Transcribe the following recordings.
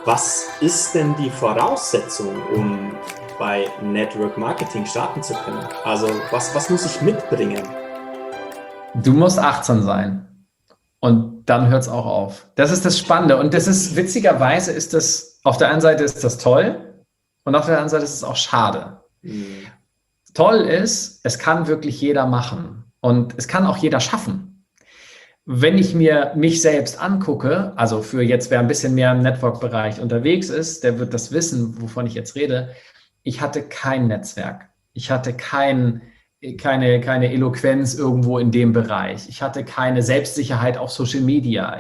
Was ist denn die Voraussetzung, um bei Network Marketing starten zu können? Also was muss ich mitbringen? Du musst achtsam sein und dann hört es auch auf. Das ist das Spannende und das ist, witzigerweise ist das, auf der einen Seite ist das toll und auf der anderen Seite ist es auch schade. Hm. Toll ist, es kann wirklich jeder machen und es kann auch jeder schaffen. Wenn ich mir mich selbst angucke, also für jetzt, wer ein bisschen mehr im Network-Bereich unterwegs ist, der wird das wissen, wovon ich jetzt rede. Ich hatte kein Netzwerk. Ich hatte keine Eloquenz irgendwo in dem Bereich. Ich hatte keine Selbstsicherheit auf Social Media.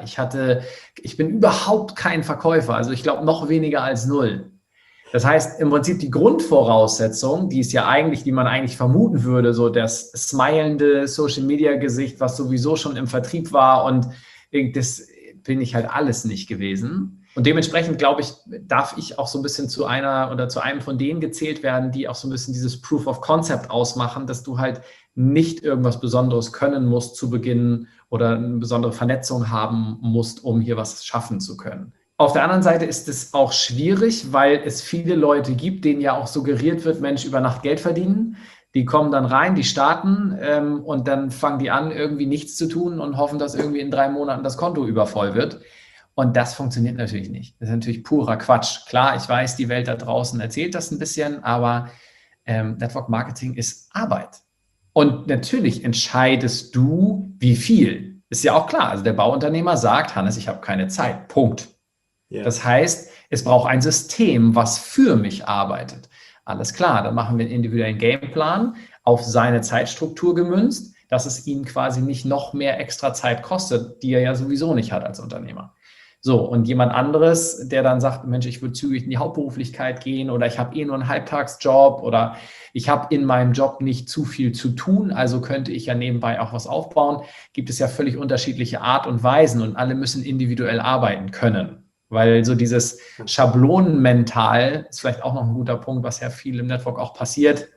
Ich bin überhaupt kein Verkäufer. Also ich glaube noch weniger als null. Das heißt, im Prinzip die Grundvoraussetzung, die man eigentlich vermuten würde, so das smilende Social-Media-Gesicht, was sowieso schon im Vertrieb war, und das bin ich halt alles nicht gewesen. Und dementsprechend, glaube ich, darf ich auch so ein bisschen zu einer oder zu einem von denen gezählt werden, die auch so ein bisschen dieses Proof of Concept ausmachen, dass du halt nicht irgendwas Besonderes können musst zu Beginn oder eine besondere Vernetzung haben musst, um hier was schaffen zu können. Auf der anderen Seite ist es auch schwierig, weil es viele Leute gibt, denen ja auch suggeriert wird, Mensch, über Nacht Geld verdienen. Die kommen dann rein, die starten und dann fangen die an, irgendwie nichts zu tun und hoffen, dass irgendwie in 3 Monaten das Konto übervoll wird. Und das funktioniert natürlich nicht. Das ist natürlich purer Quatsch. Klar, ich weiß, die Welt da draußen erzählt das ein bisschen, aber Network Marketing ist Arbeit. Und natürlich entscheidest du, wie viel. Ist ja auch klar. Also der Bauunternehmer sagt, Hannes, ich habe keine Zeit. Punkt. Ja. Das heißt, es braucht ein System, was für mich arbeitet. Alles klar, dann machen wir einen individuellen Gameplan auf seine Zeitstruktur gemünzt, dass es ihn quasi nicht noch mehr extra Zeit kostet, die er ja sowieso nicht hat als Unternehmer. So, und jemand anderes, der dann sagt, Mensch, ich würde zügig in die Hauptberuflichkeit gehen oder ich habe nur einen Halbtagsjob oder ich habe in meinem Job nicht zu viel zu tun, also könnte ich ja nebenbei auch was aufbauen, gibt es ja völlig unterschiedliche Art und Weisen und alle müssen individuell arbeiten können. Weil so dieses Schablonenmental ist vielleicht auch noch ein guter Punkt, was ja viel im Network auch passiert.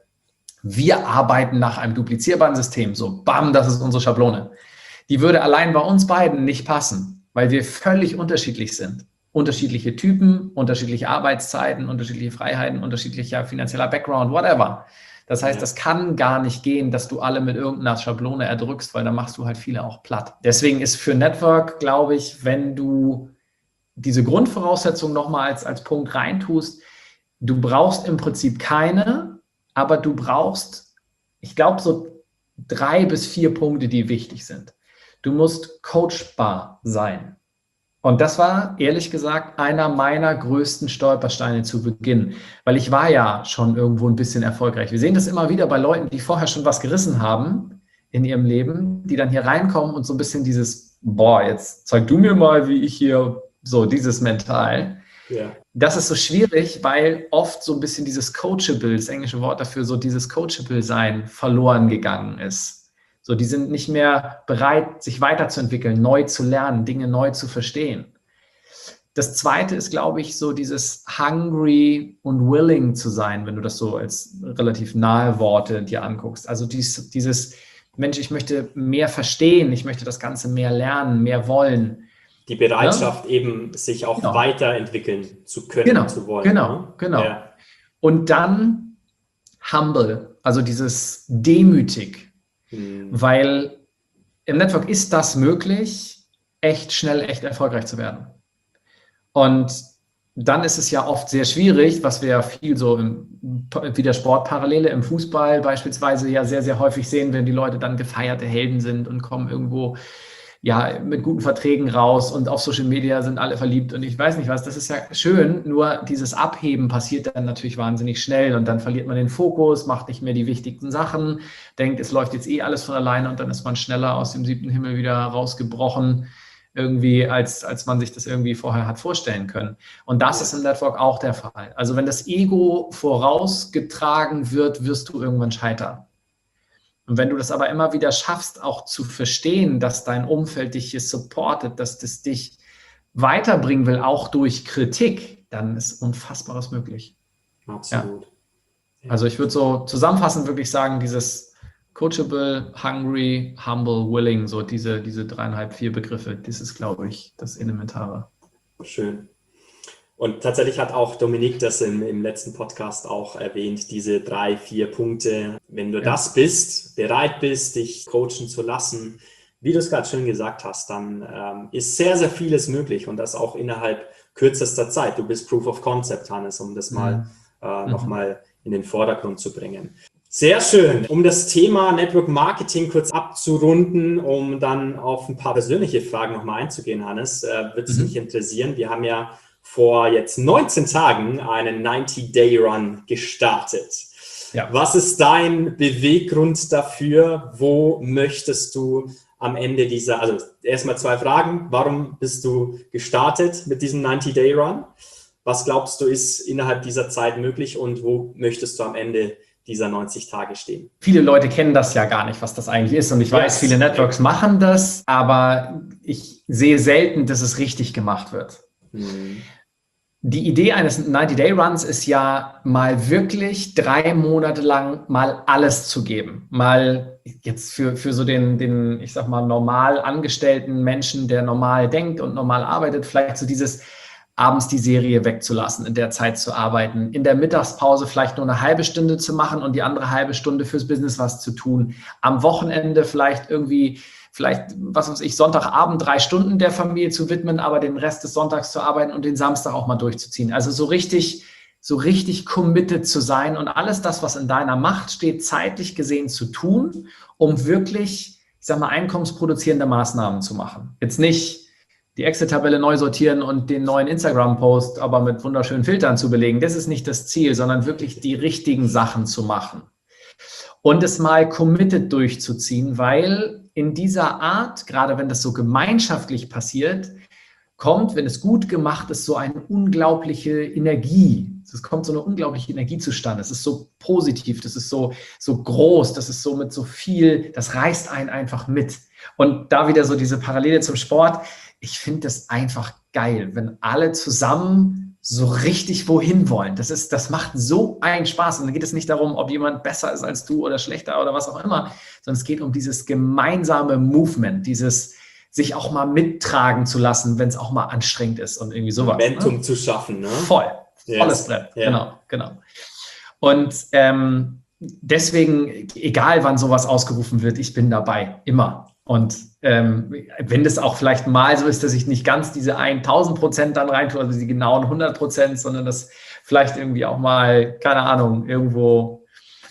Wir arbeiten nach einem duplizierbaren System. So, bam, das ist unsere Schablone. Die würde allein bei uns beiden nicht passen, weil wir völlig unterschiedlich sind. Unterschiedliche Typen, unterschiedliche Arbeitszeiten, unterschiedliche Freiheiten, unterschiedlicher finanzieller Background, whatever. Das heißt, das kann gar nicht gehen, dass du alle mit irgendeiner Schablone erdrückst, weil dann machst du halt viele auch platt. Deswegen ist für Network, glaube ich, wenn du diese Grundvoraussetzung nochmal als Punkt reintust, du brauchst im Prinzip keine, aber du brauchst, ich glaube, so 3 bis 4 Punkte, die wichtig sind. Du musst coachbar sein. Und das war, ehrlich gesagt, einer meiner größten Stolpersteine zu Beginn, weil ich war ja schon irgendwo ein bisschen erfolgreich. Wir sehen das immer wieder bei Leuten, die vorher schon was gerissen haben in ihrem Leben, die dann hier reinkommen und so ein bisschen dieses, boah, jetzt zeig du mir mal, wie ich hier, so dieses Mental. Ja. Das ist so schwierig, weil oft so ein bisschen dieses Coachable, das englische Wort dafür, so dieses Coachable-Sein verloren gegangen ist. So, die sind nicht mehr bereit, sich weiterzuentwickeln, neu zu lernen, Dinge neu zu verstehen. Das Zweite ist, glaube ich, so dieses hungry und willing zu sein, wenn du das so als relativ nahe Worte dir anguckst. Also dieses Mensch, ich möchte mehr verstehen, ich möchte das Ganze mehr lernen, mehr wollen. Die Bereitschaft eben, sich auch weiterentwickeln zu können, zu wollen. Genau. Ja. Und dann humble, also dieses demütig, weil im Network ist das möglich, echt schnell, echt erfolgreich zu werden. Und dann ist es ja oft sehr schwierig, was wir ja viel so wie der Sportparallele im Fußball beispielsweise ja sehr, sehr häufig sehen, wenn die Leute dann gefeierte Helden sind und kommen irgendwo ja mit guten Verträgen raus und auf Social Media sind alle verliebt und ich weiß nicht was. Das ist ja schön, nur dieses Abheben passiert dann natürlich wahnsinnig schnell und dann verliert man den Fokus, macht nicht mehr die wichtigsten Sachen, denkt, es läuft jetzt eh alles von alleine und dann ist man schneller aus dem 7. Himmel wieder rausgebrochen, irgendwie, als man sich das irgendwie vorher hat vorstellen können. Und das ist im Network auch der Fall. Also wenn das Ego vorausgetragen wird, wirst du irgendwann scheitern. Und wenn du das aber immer wieder schaffst, auch zu verstehen, dass dein Umfeld dich hier supportet, dass das dich weiterbringen will, auch durch Kritik, dann ist Unfassbares möglich. Absolut. Ja. Also ich würde so zusammenfassend wirklich sagen, dieses Coachable, Hungry, Humble, Willing, so diese 3,5, 4 Begriffe, das ist, glaube ich, das Elementare. Schön. Und tatsächlich hat auch Dominik das im letzten Podcast auch erwähnt, diese 3, 4 Punkte. Wenn du das bist, bereit bist, dich coachen zu lassen, wie du es gerade schön gesagt hast, dann ist sehr, sehr vieles möglich und das auch innerhalb kürzester Zeit. Du bist Proof of Concept, Hannes, um das mal nochmal in den Vordergrund zu bringen. Sehr schön. Um das Thema Network Marketing kurz abzurunden, um dann auf ein paar persönliche Fragen nochmal einzugehen, Hannes, würde es mich interessieren. Wir haben ja vor jetzt 19 Tagen einen 90-Day-Run gestartet. Ja. Was ist dein Beweggrund dafür? Wo möchtest du am Ende dieser, also erstmal 2 Fragen. Warum bist du gestartet mit diesem 90-Day-Run? Was glaubst du, ist innerhalb dieser Zeit möglich und wo möchtest du am Ende dieser 90 Tage stehen? Viele Leute kennen das ja gar nicht, was das eigentlich ist. Und ich weiß, viele Networks machen das, aber ich sehe selten, dass es richtig gemacht wird. Die Idee eines 90-Day-Runs ist ja, mal wirklich 3 Monate lang mal alles zu geben. Mal jetzt für so den, ich sag mal, normal angestellten Menschen, der normal denkt und normal arbeitet, vielleicht so dieses abends die Serie wegzulassen, in der Zeit zu arbeiten, in der Mittagspause vielleicht nur eine halbe Stunde zu machen und die andere halbe Stunde fürs Business was zu tun. Am Wochenende vielleicht, was weiß ich, Sonntagabend 3 Stunden der Familie zu widmen, aber den Rest des Sonntags zu arbeiten und den Samstag auch mal durchzuziehen. Also so richtig committed zu sein und alles das, was in deiner Macht steht, zeitlich gesehen zu tun, um wirklich, ich sag mal, einkommensproduzierende Maßnahmen zu machen. Jetzt nicht die Excel-Tabelle neu sortieren und den neuen Instagram-Post aber mit wunderschönen Filtern zu belegen. Das ist nicht das Ziel, sondern wirklich die richtigen Sachen zu machen. Und es mal committed durchzuziehen, weil in dieser Art, gerade wenn das so gemeinschaftlich passiert, kommt, wenn es gut gemacht ist, so eine unglaubliche Energie. Es kommt so eine unglaubliche Energie zustande. Es ist so positiv, das ist so groß, das ist so mit so viel, das reißt einen einfach mit. Und da wieder so diese Parallele zum Sport. Ich finde das einfach geil, wenn alle zusammen so richtig wohin wollen. Das macht so einen Spaß. Und dann geht es nicht darum, ob jemand besser ist als du oder schlechter oder was auch immer, sondern es geht um dieses gemeinsame Movement, dieses sich auch mal mittragen zu lassen, wenn es auch mal anstrengend ist und irgendwie sowas. Momentum zu schaffen, ne? Volles Brett, genau. Und deswegen, egal wann sowas ausgerufen wird, ich bin dabei, immer. Und wenn das auch vielleicht mal so ist, dass ich nicht ganz diese 1000% dann reintue, also die genauen 100%, sondern das vielleicht irgendwie auch mal, keine Ahnung, irgendwo,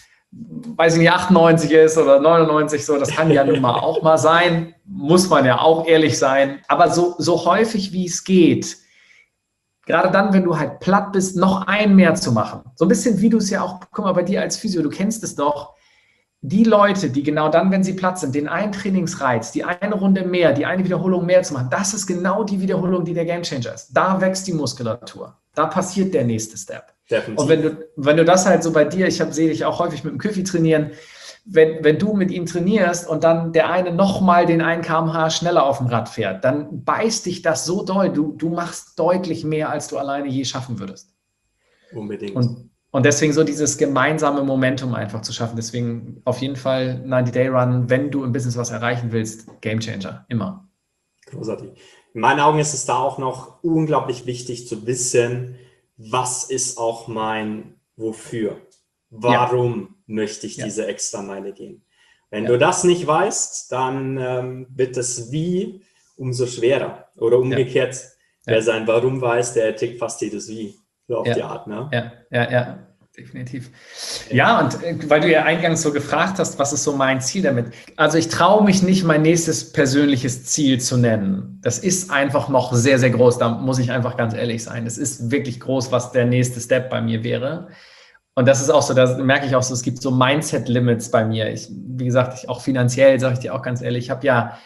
weiß ich nicht, 98 ist oder 99, so, das kann ja nun mal auch mal sein, muss man ja auch ehrlich sein, aber so häufig wie es geht, gerade dann, wenn du halt platt bist, noch einen mehr zu machen. So ein bisschen wie du es ja auch, guck mal, bei dir als Physio, du kennst es doch, die Leute, die genau dann, wenn sie platt sind, den einen Trainingsreiz, die eine Runde mehr, die eine Wiederholung mehr zu machen, das ist genau die Wiederholung, die der Gamechanger ist. Da wächst die Muskulatur. Da passiert der nächste Step. Definitiv. Und wenn du das halt so bei dir, sehe dich auch häufig mit dem Küffi trainieren, wenn du mit ihm trainierst und dann der eine nochmal den 1 km/h schneller auf dem Rad fährt, dann beißt dich das so doll. Du machst deutlich mehr, als du alleine je schaffen würdest. Unbedingt. Und deswegen so dieses gemeinsame Momentum einfach zu schaffen. Deswegen auf jeden Fall 90-Day-Run, wenn du im Business was erreichen willst, Gamechanger, immer. Großartig. In meinen Augen ist es da auch noch unglaublich wichtig zu wissen, was ist auch mein Wofür? Warum möchte ich diese extra Meile gehen? Wenn du das nicht weißt, dann wird das Wie umso schwerer. Oder umgekehrt, wer sein Warum weiß, der erträgt fast jedes Wie. So auf die Art, ne? Ja, definitiv. Ja, und weil du ja eingangs so gefragt hast, was ist so mein Ziel damit? Also ich traue mich nicht, mein nächstes persönliches Ziel zu nennen. Das ist einfach noch sehr, sehr groß. Da muss ich einfach ganz ehrlich sein. Es ist wirklich groß, was der nächste Step bei mir wäre. Und das ist auch so, da merke ich auch so, es gibt so Mindset-Limits bei mir. Wie gesagt, auch finanziell, sage ich dir auch ganz ehrlich, ich habe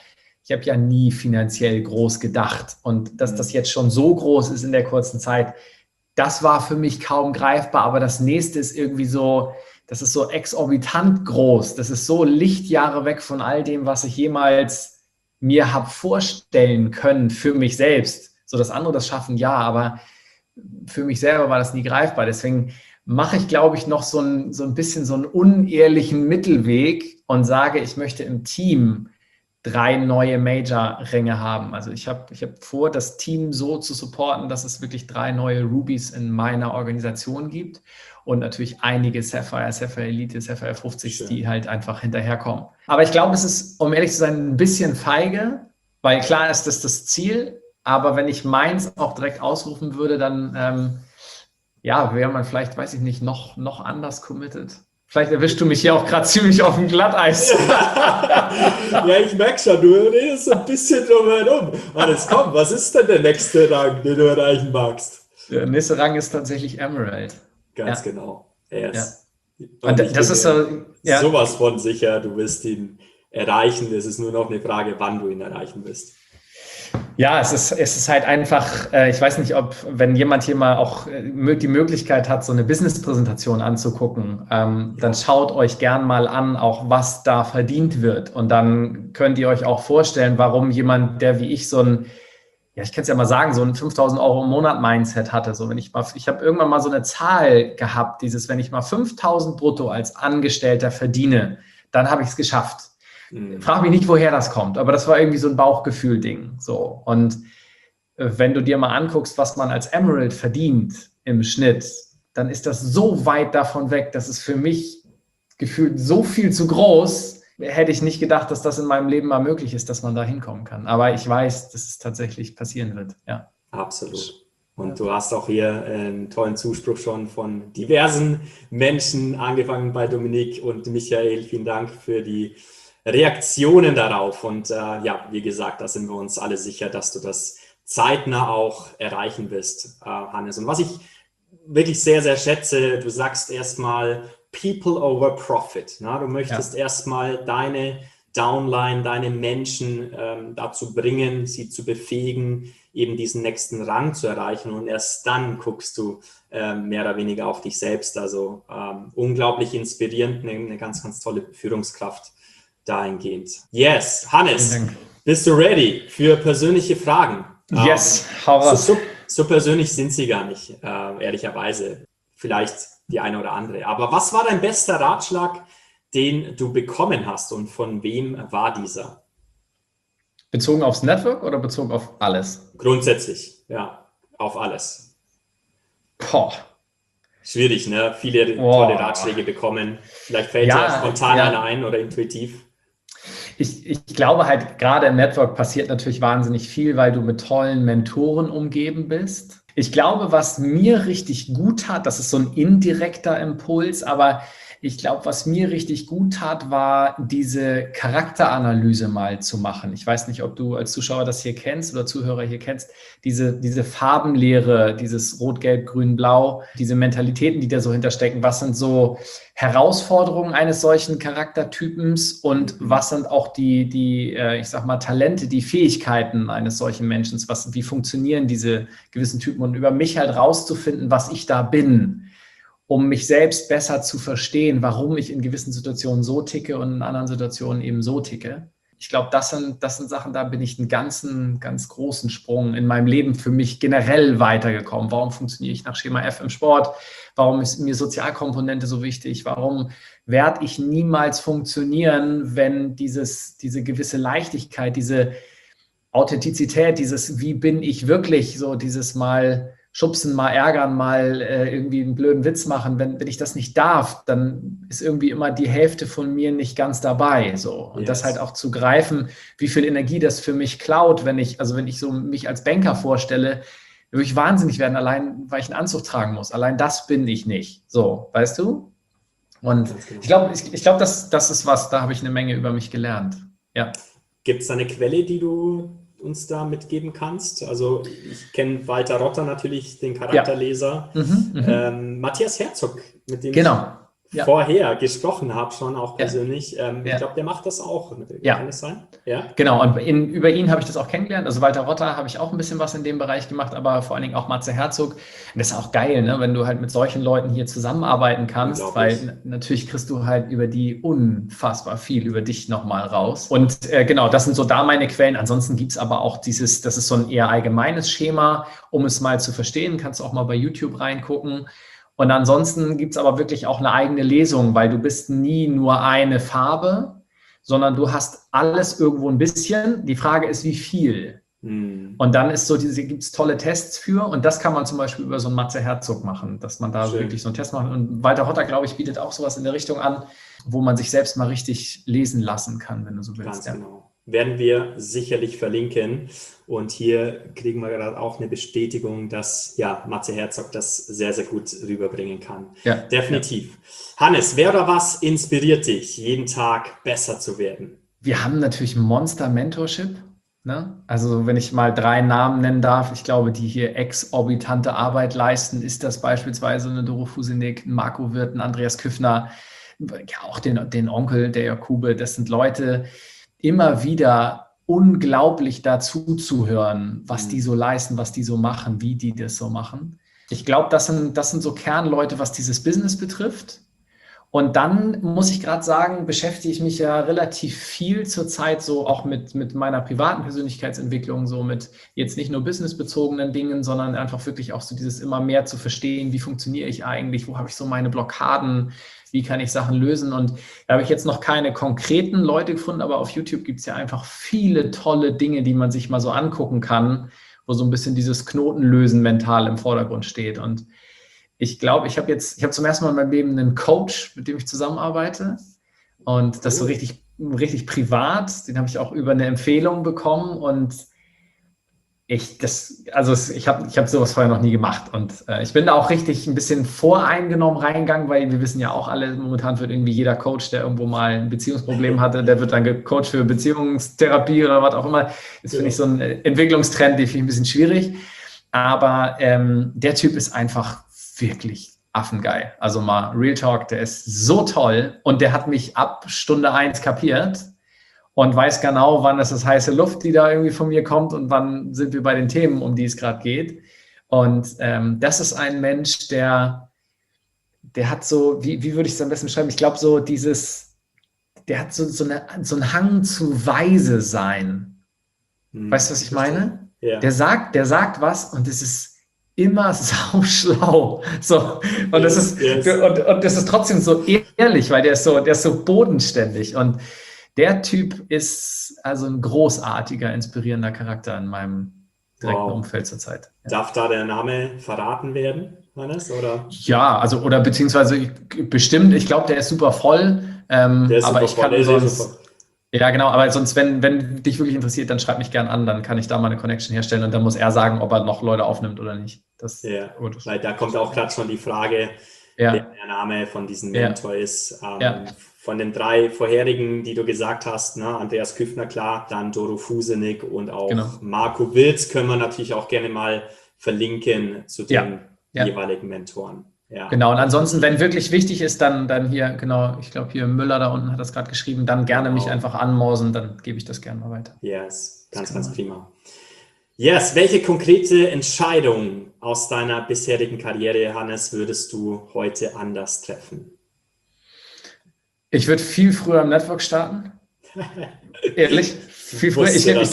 ja nie finanziell groß gedacht. Und dass das jetzt schon so groß ist in der kurzen Zeit, das war für mich kaum greifbar, aber das nächste ist irgendwie so, das ist so exorbitant groß. Das ist so Lichtjahre weg von all dem, was ich jemals mir habe vorstellen können für mich selbst. So, dass andere das schaffen, ja, aber für mich selber war das nie greifbar. Deswegen mache ich, glaube ich, noch so ein bisschen so einen unehrlichen Mittelweg und sage, ich möchte im Team 3 neue Major-Ränge haben. Also ich hab vor, das Team so zu supporten, dass es wirklich 3 neue Rubies in meiner Organisation gibt und natürlich einige Sapphire Elite, Sapphire 50, die halt einfach hinterherkommen. Aber ich glaube, es ist, um ehrlich zu sein, ein bisschen feige, weil klar ist das Ziel, aber wenn ich meins auch direkt ausrufen würde, dann wäre man vielleicht, weiß ich nicht, noch anders committed. Vielleicht erwischst du mich hier auch gerade ziemlich auf dem Glatteis. Ja, ich merke schon, du redest ein bisschen drum herum. Alles komm, was ist denn der nächste Rang, den du erreichen magst? Der nächste Rang ist tatsächlich Emerald. Ganz genau. Yes. Ja. Und das ist so, sowas von sicher, du wirst ihn erreichen. Es ist nur noch eine Frage, wann du ihn erreichen wirst. Ja, es ist halt einfach, ich weiß nicht, ob, wenn jemand hier mal auch die Möglichkeit hat, so eine Business-Präsentation anzugucken, dann schaut euch gern mal an, auch was da verdient wird. Und dann könnt ihr euch auch vorstellen, warum jemand, der wie ich ich kann es ja mal sagen, so ein 5.000 Euro im Monat Mindset hatte. So, ich habe irgendwann mal so eine Zahl gehabt, wenn ich mal 5.000 brutto als Angestellter verdiene, dann habe ich es geschafft. Frag mich nicht, woher das kommt, aber das war irgendwie so ein Bauchgefühl-Ding. So. Und wenn du dir mal anguckst, was man als Emerald verdient im Schnitt, dann ist das so weit davon weg, dass es für mich gefühlt so viel zu groß, hätte ich nicht gedacht, dass das in meinem Leben mal möglich ist, dass man da hinkommen kann. Aber ich weiß, dass es tatsächlich passieren wird. Ja. Absolut. Und du hast auch hier einen tollen Zuspruch schon von diversen Menschen, angefangen bei Dominik und Michael. Vielen Dank für die Reaktionen darauf. Und wie gesagt, da sind wir uns alle sicher, dass du das zeitnah auch erreichen wirst, Hannes. Und was ich wirklich sehr, sehr schätze, du sagst erstmal People over Profit. Na? Du möchtest erstmal deine Downline, deine Menschen dazu bringen, sie zu befähigen, eben diesen nächsten Rang zu erreichen. Und erst dann guckst du mehr oder weniger auf dich selbst. Also unglaublich inspirierend, eine ganz, ganz tolle Führungskraft dahingehend. Yes, Hannes, bist du ready für persönliche Fragen? Yes, hau raus. So persönlich sind sie gar nicht, ehrlicherweise. Vielleicht die eine oder andere. Aber was war dein bester Ratschlag, den du bekommen hast und von wem war dieser? Bezogen aufs Network oder bezogen auf alles? Grundsätzlich, ja, auf alles. Boah. Schwierig, ne? Viele tolle Ratschläge bekommen. Vielleicht fällt dir spontan einer ein oder intuitiv. Ich glaube halt, gerade im Network passiert natürlich wahnsinnig viel, weil du mit tollen Mentoren umgeben bist. Ich glaube, was mir richtig gut tat, das ist so ein indirekter Impuls, aber ich glaube, was mir richtig gut tat, war diese Charakteranalyse mal zu machen. Ich weiß nicht, ob du als Zuschauer das hier kennst oder Zuhörer hier kennst, diese Farbenlehre, dieses Rot, Gelb, Grün, Blau, diese Mentalitäten, die da so hinterstecken. Was sind so Herausforderungen eines solchen Charaktertypens und was sind auch die ich sag mal, Talente, die Fähigkeiten eines solchen Menschen? Wie funktionieren diese gewissen Typen? Und über mich halt rauszufinden, was ich da bin, um mich selbst besser zu verstehen, warum ich in gewissen Situationen so ticke und in anderen Situationen eben so ticke. Ich glaube, das sind Sachen, da bin ich einen ganz großen Sprung in meinem Leben für mich generell weitergekommen. Warum funktioniere ich nach Schema F im Sport? Warum ist mir Sozialkomponente so wichtig? Warum werde ich niemals funktionieren, wenn diese gewisse Leichtigkeit, diese Authentizität, dieses wie bin ich wirklich, so dieses mal schubsen, mal ärgern, mal irgendwie einen blöden Witz machen. Wenn ich das nicht darf, dann ist irgendwie immer die Hälfte von mir nicht ganz dabei. So. Und das halt auch zu greifen, wie viel Energie das für mich klaut, wenn ich so mich als Banker vorstelle, würde ich wahnsinnig werden, allein weil ich einen Anzug tragen muss. Allein das bin ich nicht. So, weißt du? Und ich glaube, das ist was, da habe ich eine Menge über mich gelernt. Ja. Gibt es da eine Quelle, die du uns da mitgeben kannst? Also ich kenne Walter Rotter natürlich, den Charakterleser. Ja. Matthias Herzog, mit dem ich vorher gesprochen habe, schon auch persönlich. Ich glaube, der macht das auch. Kann das sein? Ja. Genau, und über ihn habe ich das auch kennengelernt. Also Walter Rotter habe ich auch ein bisschen was in dem Bereich gemacht, aber vor allen Dingen auch Matze Herzog. Und das ist auch geil, ne? Wenn du halt mit solchen Leuten hier zusammenarbeiten kannst, weil natürlich kriegst du halt über die unfassbar viel über dich nochmal raus. Und genau, das sind so da meine Quellen. Ansonsten gibt es aber auch das ist so ein eher allgemeines Schema, um es mal zu verstehen. Kannst du auch mal bei YouTube reingucken. Und ansonsten gibt es aber wirklich auch eine eigene Lesung, weil du bist nie nur eine Farbe, sondern du hast alles irgendwo ein bisschen. Die Frage ist, wie viel? Und dann ist gibt es tolle Tests für, und das kann man zum Beispiel über so einen Matze Herzog machen, dass man da wirklich so einen Test macht. Und Walter Hotter, glaube ich, bietet auch sowas in der Richtung an, wo man sich selbst mal richtig lesen lassen kann, wenn du so willst. Ganz genau. Werden wir sicherlich verlinken. Und hier kriegen wir gerade auch eine Bestätigung, dass Matze Herzog das sehr, sehr gut rüberbringen kann. Ja, definitiv. Ja. Hannes, wer oder was inspiriert dich, jeden Tag besser zu werden? Wir haben natürlich Monster Mentorship. Ne? Also wenn ich mal 3 Namen nennen darf, ich glaube, die hier exorbitante Arbeit leisten, ist das beispielsweise eine Doro Fusenek, ein Marco Wirth, ein Andreas Küffner, ja auch den Onkel, der Jakube. Das sind Leute, immer wieder unglaublich dazu zu hören, was die so leisten, was die so machen, wie die das so machen. Ich glaube, das sind so Kernleute, was dieses Business betrifft. Und dann muss ich gerade sagen, beschäftige ich mich ja relativ viel zurzeit so auch mit meiner privaten Persönlichkeitsentwicklung, so mit jetzt nicht nur businessbezogenen Dingen, sondern einfach wirklich auch so dieses immer mehr zu verstehen, wie funktioniere ich eigentlich, wo habe ich so meine Blockaden, wie kann ich Sachen lösen. Und da habe ich jetzt noch keine konkreten Leute gefunden, aber auf YouTube gibt es ja einfach viele tolle Dinge, die man sich mal so angucken kann, wo so ein bisschen dieses Knotenlösen mental im Vordergrund steht. Und ich glaube, ich habe zum ersten Mal in meinem Leben einen Coach, mit dem ich zusammenarbeite, und das so richtig, richtig privat. Den habe ich auch über eine Empfehlung bekommen, und ich habe sowas vorher noch nie gemacht, und ich bin da auch richtig ein bisschen voreingenommen reingegangen, weil wir wissen ja auch alle, momentan wird irgendwie jeder Coach, der irgendwo mal ein Beziehungsproblem hatte, der wird dann gecoacht für Beziehungstherapie oder was auch immer. Das finde ich so ein Entwicklungstrend, den finde ich ein bisschen schwierig, aber der Typ ist einfach wirklich affengeil. Also mal Real Talk, der ist so toll, und der hat mich ab Stunde 1 kapiert und weiß genau, wann ist das heiße Luft, die da irgendwie von mir kommt, und wann sind wir bei den Themen, um die es gerade geht. Und das ist ein Mensch, der hat so, wie würde ich es am besten beschreiben? Ich glaube so der hat so einen Hang zu weise sein. Weißt du, was ich meine? Ja. Der sagt was, und es ist immer sauschlau. So. Und das ist trotzdem so ehrlich, weil der ist so bodenständig. Und der Typ ist also ein großartiger, inspirierender Charakter in meinem direkten Umfeld zurzeit. Ja. Darf da der Name verraten werden, Hannes? Oder? Ja, also oder beziehungsweise bestimmt, ich glaube, der ist super voll. Der ist aber super voll. Sonst, ja, genau, aber sonst, wenn dich wirklich interessiert, dann schreib mich gern an, dann kann ich da mal eine Connection herstellen, und dann muss er sagen, ob er noch Leute aufnimmt oder nicht. Weil da kommt auch gerade schon die Frage, wer der Name von diesem Mentor ist. Von den 3 vorherigen, die du gesagt hast, ne? Andreas Küffner, klar, dann Doro Fusenek und auch Marco Wirth, können wir natürlich auch gerne mal verlinken zu den jeweiligen Mentoren. Ja. Genau, und ansonsten, wenn wirklich wichtig ist, dann hier, genau, ich glaube hier Müller da unten hat das gerade geschrieben, dann gerne mich einfach anmorsen, dann gebe ich das gerne mal weiter. Yes, ganz prima. Yes, welche konkrete Entscheidung aus deiner bisherigen Karriere, Hannes, würdest du heute anders treffen? Ich würde viel früher im Network starten. Ehrlich, viel früher.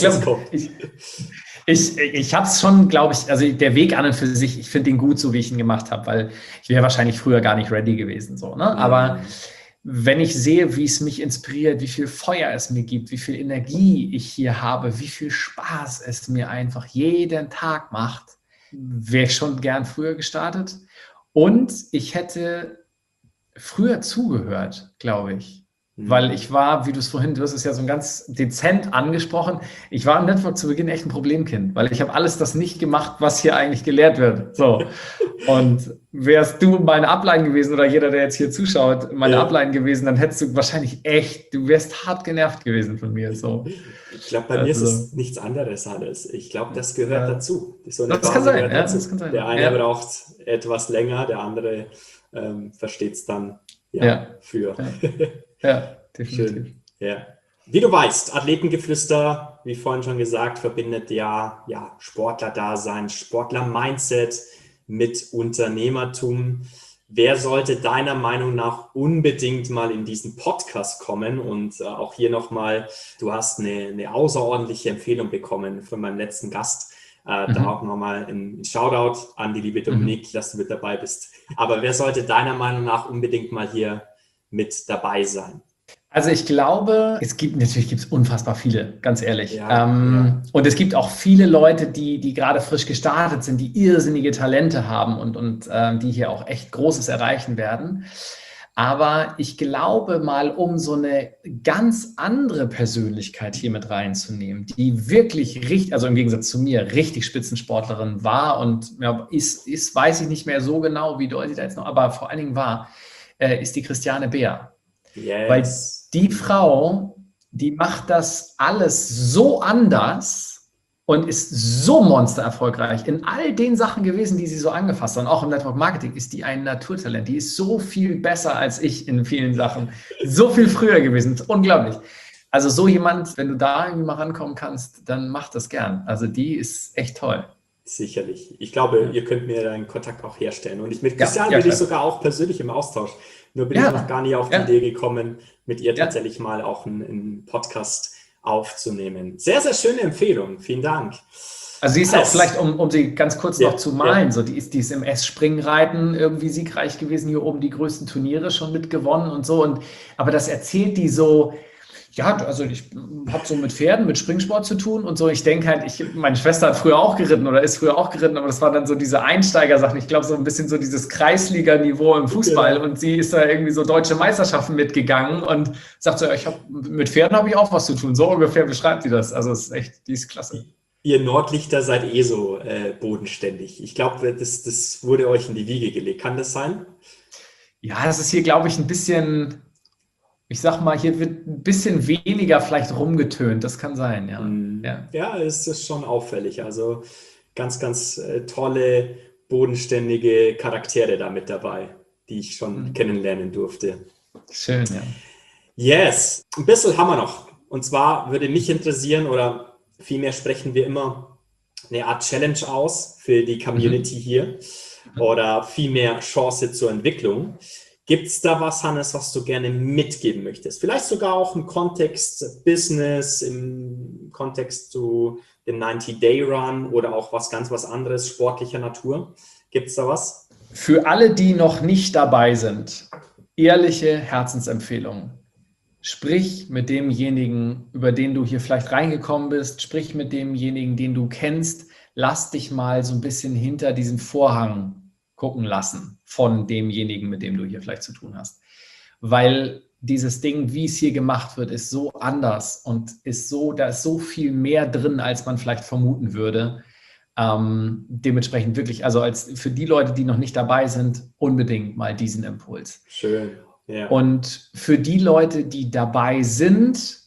Ich habe es schon, glaube ich, also der Weg an und für sich, ich finde den gut, so wie ich ihn gemacht habe, weil ich wäre wahrscheinlich früher gar nicht ready gewesen. So, ne? Aber wenn ich sehe, wie es mich inspiriert, wie viel Feuer es mir gibt, wie viel Energie ich hier habe, wie viel Spaß es mir einfach jeden Tag macht, wäre ich schon gern früher gestartet. Und ich hätte früher zugehört, glaube ich. Weil ich war, wie du hast es ja so ganz dezent angesprochen, ich war im Network zu Beginn echt ein Problemkind, weil ich habe alles das nicht gemacht, was hier eigentlich gelehrt wird. So. Und wärst du meine Upline gewesen oder jeder, der jetzt hier zuschaut, meine Upline gewesen, dann hättest du wahrscheinlich du wärst hart genervt gewesen von mir. So. Ich glaube, bei mir ist es nichts anderes, Hannes. Ich glaube, das gehört dazu. So das kann sein. Das kann sein. Der eine braucht etwas länger, der andere versteht es dann für. Ja, definitiv. Schön. Ja. Wie du weißt, Athletengeflüster, wie vorhin schon gesagt, verbindet Sportler-Dasein, Sportler-Mindset mit Unternehmertum. Wer sollte deiner Meinung nach unbedingt mal in diesen Podcast kommen? Und auch hier nochmal, du hast eine außerordentliche Empfehlung bekommen von meinem letzten Gast. Da auch nochmal ein Shoutout an die liebe Dominique, dass du mit dabei bist. Aber wer sollte deiner Meinung nach unbedingt mal hier mit dabei sein? Also ich glaube, natürlich gibt es unfassbar viele, ganz ehrlich. Ja. Und es gibt auch viele Leute, die gerade frisch gestartet sind, die irrsinnige Talente haben und die hier auch echt Großes erreichen werden. Aber ich glaube mal, um so eine ganz andere Persönlichkeit hier mit reinzunehmen, die wirklich richtig, also im Gegensatz zu mir, richtig Spitzensportlerin war und ja, ist, weiß ich nicht mehr so genau, wie doll sie da jetzt noch, aber vor allen Dingen war, ist die Christiane Beer. Weil Yes. die Frau, die macht das alles so anders und ist so monstererfolgreich in all den Sachen gewesen, die sie so angefasst hat. Und auch im Network Marketing ist die ein Naturtalent. Die ist so viel besser als ich in vielen Sachen. So viel früher gewesen. Das ist unglaublich. Also so jemand, wenn du da irgendwie mal rankommen kannst, dann mach das gern. Also die ist echt toll. Sicherlich. Ich glaube, ihr könnt mir deinen Kontakt auch herstellen. Und mit Ja, Christian ja, bin ich klar. sogar auch persönlich im Austausch. Nur bin ich noch Ja, gar nicht auf die ja, Idee gekommen, mit ihr ja. tatsächlich mal auch einen Podcast aufzunehmen. Sehr, sehr schöne Empfehlung. Vielen Dank. Also sie ist auch Hannes. vielleicht, um sie ganz kurz Ja, noch zu ja. malen, so die ist im S-Springreiten irgendwie siegreich gewesen, hier oben die größten Turniere schon mitgewonnen und so. Aber das erzählt die so, ja, also ich habe so mit Pferden, mit Springsport zu tun und so. Ich denke halt, meine Schwester hat früher auch geritten oder ist früher auch geritten, aber das war dann so diese Einsteigersachen. Ich glaube, so ein bisschen so dieses Kreisliga-Niveau im Fußball. Genau. Und sie ist da irgendwie so deutsche Meisterschaften mitgegangen und sagt so, mit Pferden habe ich auch was zu tun. So ungefähr beschreibt sie das. Also es ist echt, die ist klasse. Ihr Nordlichter seid eh so bodenständig. Ich glaube, das wurde euch in die Wiege gelegt. Kann das sein? Ja, das ist hier, glaube ich, ein bisschen, ich sag mal, hier wird ein bisschen weniger vielleicht rumgetönt. Das kann sein, ja. Ja. Ja, es ist schon auffällig. Also ganz, ganz tolle, bodenständige Charaktere da mit dabei, die ich schon Hm. kennenlernen durfte. Schön, ja. Yes, ein bisschen haben wir noch. Und zwar würde mich interessieren, oder vielmehr sprechen wir immer eine Art Challenge aus für die Mhm. Community hier oder vielmehr Chance zur Entwicklung. Gibt es da was, Hannes, was du gerne mitgeben möchtest? Vielleicht sogar auch im Kontext Business, im Kontext zu dem 90-Day-Run oder auch was anderes, sportlicher Natur. Gibt es da was? Für alle, die noch nicht dabei sind, ehrliche Herzensempfehlung. Sprich mit demjenigen, über den du hier vielleicht reingekommen bist. Sprich mit demjenigen, den du kennst. Lass dich mal so ein bisschen hinter diesen Vorhang gucken lassen von demjenigen, mit dem du hier vielleicht zu tun hast. Weil dieses Ding, wie es hier gemacht wird, ist so anders und da ist so viel mehr drin, als man vielleicht vermuten würde. Dementsprechend wirklich, also als für die Leute, die noch nicht dabei sind, unbedingt mal diesen Impuls. Schön, ja. Und für die Leute, die dabei sind,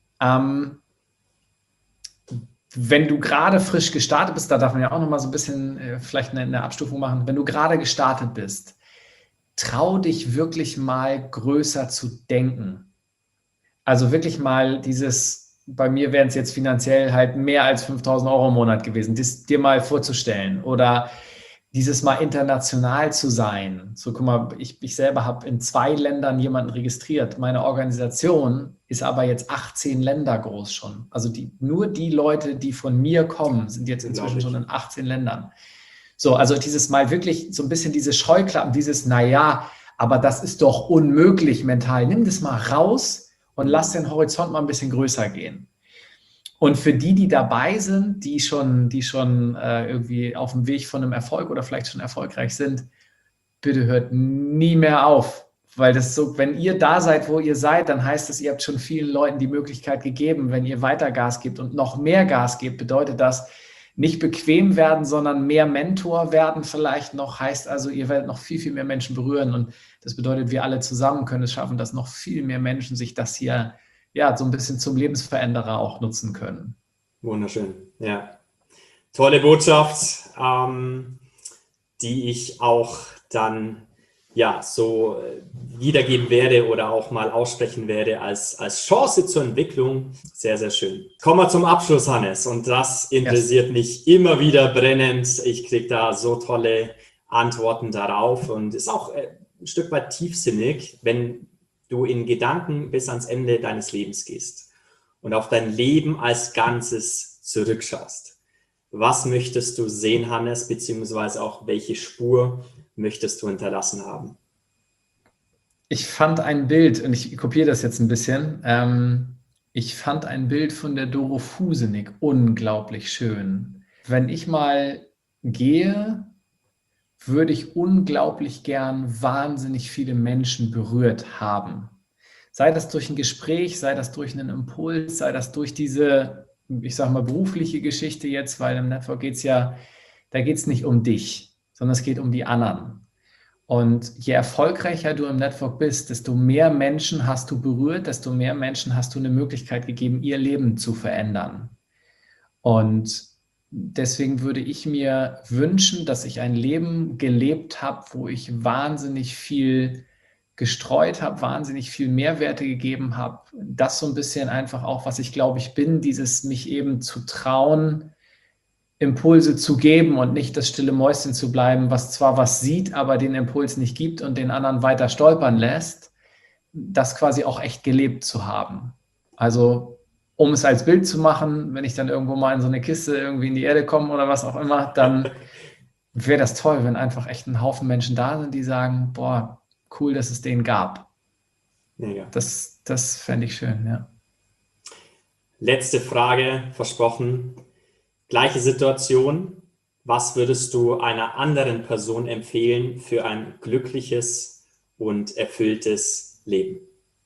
wenn du gerade frisch gestartet bist, da darf man ja auch noch mal so ein bisschen vielleicht eine Abstufung machen, wenn du gerade gestartet bist, trau dich wirklich mal größer zu denken. Also wirklich mal bei mir wären es jetzt finanziell halt mehr als 5.000 Euro im Monat gewesen, das dir mal vorzustellen oder dieses mal international zu sein. So, guck mal, ich selber habe in 2 Ländern jemanden registriert. Meine Organisation ist aber jetzt 18 Länder groß schon. Also nur die Leute, die von mir kommen, sind jetzt inzwischen schon Unglaublich. in 18 Ländern. So, also dieses mal wirklich so ein bisschen diese Scheuklappen, naja, aber das ist doch unmöglich mental. Nimm das mal raus und lass den Horizont mal ein bisschen größer gehen. Und für die dabei sind, die schon irgendwie auf dem Weg von einem Erfolg oder vielleicht schon erfolgreich sind, bitte hört nie mehr auf. Weil das so, wenn ihr da seid, wo ihr seid, dann heißt das, ihr habt schon vielen Leuten die Möglichkeit gegeben. Wenn ihr weiter Gas gebt und noch mehr Gas gebt, bedeutet das nicht bequem werden, sondern mehr Mentor werden vielleicht noch. Heißt also, ihr werdet noch viel, viel mehr Menschen berühren. Und das bedeutet, wir alle zusammen können es schaffen, dass noch viel mehr Menschen sich das hier ja so ein bisschen zum Lebensveränderer auch nutzen können. Wunderschön, ja. Tolle Botschaft, die ich auch dann ja so wiedergeben werde oder auch mal aussprechen werde als Chance zur Entwicklung. Sehr, sehr schön. Kommen wir zum Abschluss, Hannes. Und das interessiert Yes. mich immer wieder brennend. Ich kriege da so tolle Antworten darauf und ist auch ein Stück weit tiefsinnig, wenn du in Gedanken bis ans Ende deines Lebens gehst und auf dein Leben als Ganzes zurückschaust. Was möchtest du sehen, Hannes, beziehungsweise auch welche Spur möchtest du hinterlassen haben? Ich fand ein Bild, und ich kopiere das jetzt ein bisschen, ich fand ein Bild von der Doro Fusenig unglaublich schön. Wenn ich mal gehe, würde ich unglaublich gern wahnsinnig viele Menschen berührt haben. Sei das durch ein Gespräch, sei das durch einen Impuls, sei das durch diese, ich sage mal, berufliche Geschichte jetzt, weil im Network geht es ja, da geht es nicht um dich, sondern es geht um die anderen. Und je erfolgreicher du im Network bist, desto mehr Menschen hast du berührt, desto mehr Menschen hast du eine Möglichkeit gegeben, ihr Leben zu verändern. Und deswegen würde ich mir wünschen, dass ich ein Leben gelebt habe, wo ich wahnsinnig viel gestreut habe, wahnsinnig viel Mehrwerte gegeben habe. Das so ein bisschen einfach auch, was ich glaube, ich bin, dieses mich eben zu trauen, Impulse zu geben und nicht das stille Mäuschen zu bleiben, was zwar was sieht, aber den Impuls nicht gibt und den anderen weiter stolpern lässt, das quasi auch echt gelebt zu haben. Also um es als Bild zu machen, wenn ich dann irgendwo mal in so eine Kiste irgendwie in die Erde komme oder was auch immer, dann wäre das toll, wenn einfach echt ein Haufen Menschen da sind, die sagen, boah, cool, dass es den gab. Mega. Das fände ich schön, ja. Letzte Frage, versprochen. Gleiche Situation. Was würdest du einer anderen Person empfehlen für ein glückliches und erfülltes Leben?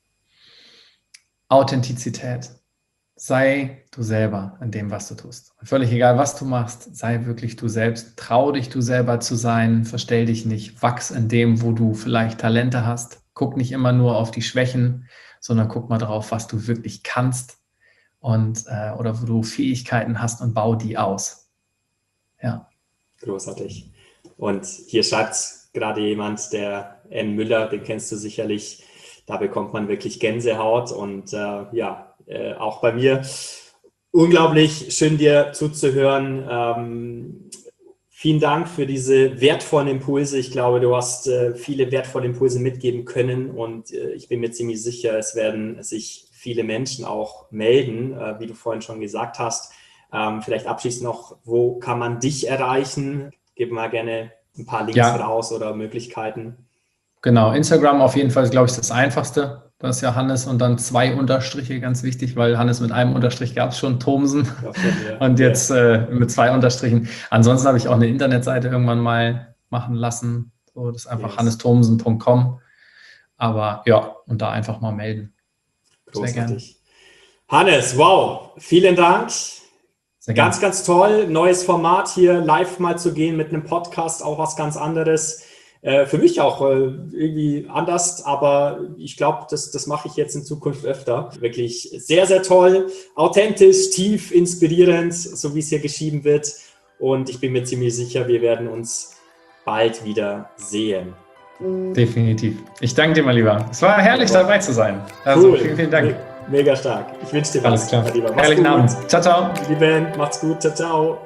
Authentizität. Sei du selber in dem, was du tust. Völlig egal, was du machst, sei wirklich du selbst. Trau dich, du selber zu sein. Verstell dich nicht. Wachs in dem, wo du vielleicht Talente hast. Guck nicht immer nur auf die Schwächen, sondern guck mal drauf, was du wirklich kannst und oder wo du Fähigkeiten hast und bau die aus. Ja. Großartig. Und hier schreibt gerade jemand, der N. Müller, den kennst du sicherlich. Da bekommt man wirklich Gänsehaut und auch bei mir unglaublich schön, dir zuzuhören. Vielen Dank für diese wertvollen Impulse. Ich glaube, du hast viele wertvolle Impulse mitgeben können und ich bin mir ziemlich sicher, es werden sich viele Menschen auch melden, wie du vorhin schon gesagt hast. Vielleicht abschließend noch, wo kann man dich erreichen? Gib mal gerne ein paar Links raus oder Möglichkeiten. Genau, Instagram auf jeden Fall ist, glaube ich, das Einfachste. Das ist ja Hannes und dann 2 Unterstriche, ganz wichtig, weil Hannes mit einem Unterstrich gab es schon, Thomsen. Und jetzt mit 2 Unterstrichen. Ansonsten habe ich auch eine Internetseite irgendwann mal machen lassen. So, das ist einfach hannesthomsen.com. Aber ja, und da einfach mal melden. Großartig. Hannes, wow, vielen Dank. Ganz, ganz toll. Neues Format hier, live mal zu gehen mit einem Podcast, auch was ganz anderes. Für mich auch irgendwie anders, aber ich glaube, das mache ich jetzt in Zukunft öfter. Wirklich sehr, sehr toll, authentisch, tief, inspirierend, so wie es hier geschrieben wird. Und ich bin mir ziemlich sicher, wir werden uns bald wieder sehen. Definitiv. Ich danke dir mal lieber. Es war herrlich, dabei zu sein. Also cool. Vielen, vielen Dank. Mega stark. Ich wünsche dir was. Alles klar. Mein Lieber. Herrlichen Abend. Ciao, ciao. Lieben, macht's gut. Ciao, ciao.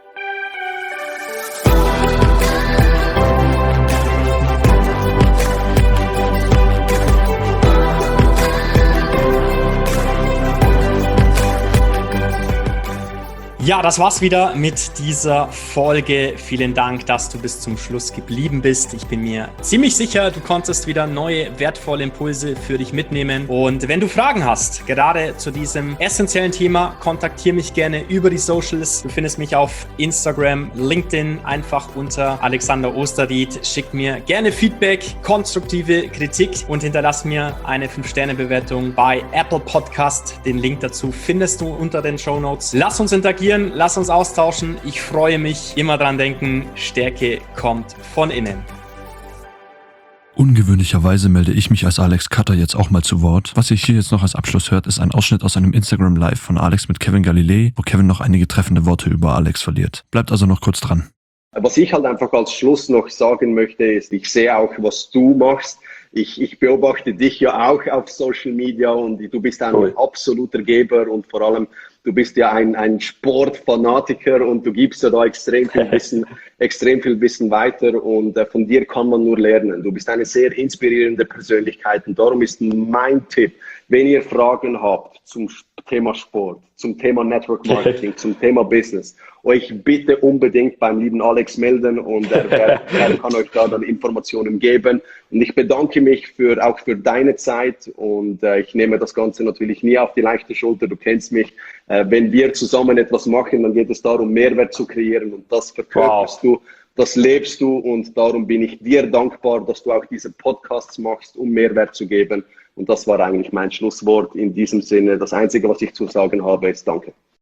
Ja, das war's wieder mit dieser Folge. Vielen Dank, dass du bis zum Schluss geblieben bist. Ich bin mir ziemlich sicher, du konntest wieder neue, wertvolle Impulse für dich mitnehmen. Und wenn du Fragen hast, gerade zu diesem essentiellen Thema, kontaktiere mich gerne über die Socials. Du findest mich auf Instagram, LinkedIn, einfach unter Alexander Osterried. Schick mir gerne Feedback, konstruktive Kritik und hinterlass mir eine 5-Sterne-Bewertung bei Apple Podcast. Den Link dazu findest du unter den Shownotes. Lass uns interagieren. Lass uns austauschen. Ich freue mich. Immer dran denken, Stärke kommt von innen. Ungewöhnlicherweise melde ich mich als Alex Cutter jetzt auch mal zu Wort. Was ihr hier jetzt noch als Abschluss hört, ist ein Ausschnitt aus einem Instagram Live von Alex mit Kevin Galilei, wo Kevin noch einige treffende Worte über Alex verliert. Bleibt also noch kurz dran. Was ich halt einfach als Schluss noch sagen möchte, ist, ich sehe auch, was du machst. Ich beobachte dich ja auch auf Social Media und du bist ein absoluter Geber und vor allem, du bist ja ein Sportfanatiker und du gibst ja da extrem viel Wissen weiter und von dir kann man nur lernen. Du bist eine sehr inspirierende Persönlichkeit und darum ist mein Tipp, wenn ihr Fragen habt zum Thema Sport, zum Thema Network Marketing, zum Thema Business, euch bitte unbedingt beim lieben Alex melden und er kann euch da dann Informationen geben. Und ich bedanke mich auch für deine Zeit und ich nehme das Ganze natürlich nie auf die leichte Schulter. Du kennst mich. Wenn wir zusammen etwas machen, dann geht es darum, Mehrwert zu kreieren und das verkörperst du, das lebst du und darum bin ich dir dankbar, dass du auch diese Podcasts machst, um Mehrwert zu geben. Und das war eigentlich mein Schlusswort in diesem Sinne. Das Einzige, was ich zu sagen habe, ist Danke.